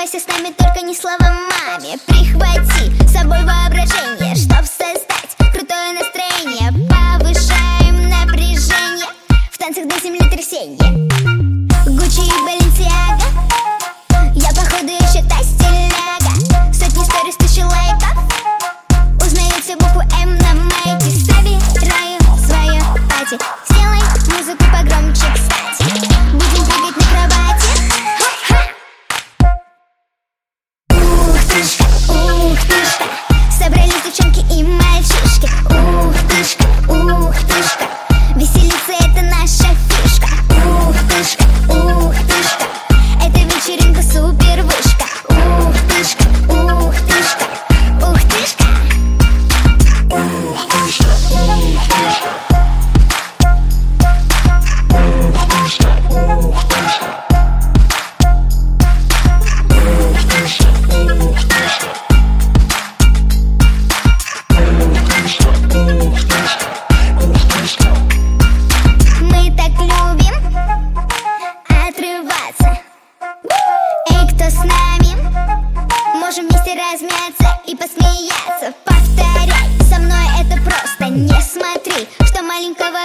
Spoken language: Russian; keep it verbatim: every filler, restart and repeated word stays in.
Оставайся с нами, только не слова маме. Прихвати с собой воображение, чтоб создать крутое настроение. Повышаем напряжение в танцах до землетрясения. Гуччи и Баленсиага, я походу еще та стиляга. Сотни сторис, тысячи лайков, узнают все букву М на майке. Собираю свое пати, сделай музыку погромче, кстати. Будем прыгать на кровати. Ух тышка, ух тышка, собрались девчонки и мальчишки. Ух тышка, ух тышка, веселиться это наша фишка. Ух тышка, ух тышка, это вечеринка супер вышка. Ух тышка, ух тышка, ух тышка. Ух тышка, ух тышка, ух тышка, ух тышка. Мы так любим отрываться. Эй, кто с нами? Можем вместе размяться и посмеяться. Повторяй со мной это просто. Не смотри, что маленького